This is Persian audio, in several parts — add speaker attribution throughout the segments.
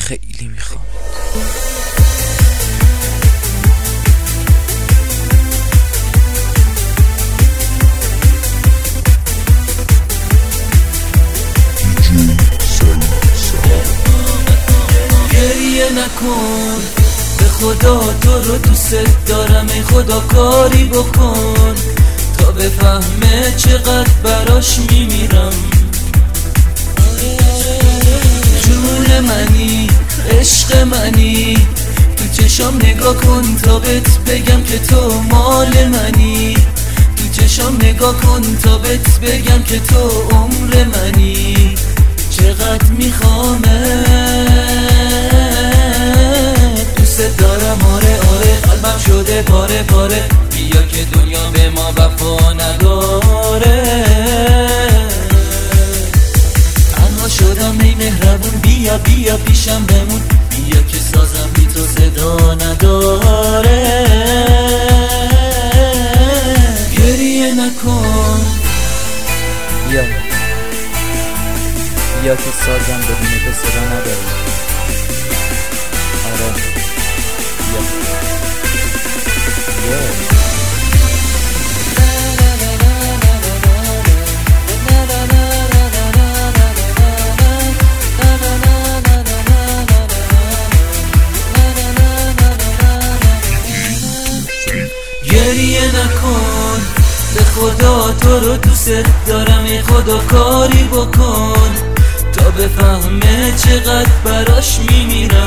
Speaker 1: خیلی میخوام.
Speaker 2: گریه نکن، به خدا تو رو دوست دارم، ای خدا کاری بکن تا بفهمه چقدر براش میمیرم. جون منی، عشق منی، تو چشام نگاه کن تا بهت بگم که تو مال منی. تو چشام نگاه کن تا بهت بگم که تو عمر منی. چقدر میخوامه، دوست دارم، آره آره، قلبم شده پاره پاره. بیا که دنیا به ما وفا نداره. تنها شدم ای مهربون، بیا بیا پیشم بمون. بیا که سازم بی تو صدا نداره. گریه نکن،
Speaker 1: بیا که سازم بدون تو صدا نداره. آره بیا
Speaker 2: گریه نکن، به خدا تو رو دوست دارم، ای خدا کاری بکن تا بفهمه چقدر براش میمیرم.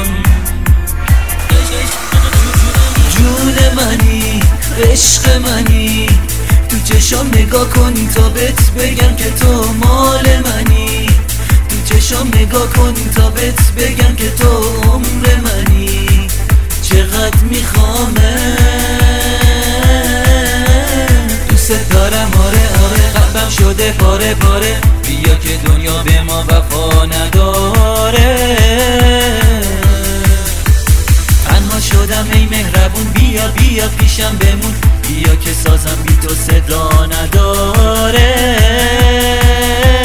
Speaker 2: جون منی، عشق منی، تو چشام نگاه کن تا بهت بگم که تو مال منی. تو چشام نگاه کن تا بهت بگم که تو عمر منی. چقدر میخوامه، دوست دارم، آره آره، قلبم شده پاره پاره. بیا که دنیا به ما وفا نداره. تنها شدم ای مهربون، بیا بیا پیشم بمون. بیا که سازم بی تو صدا نداره.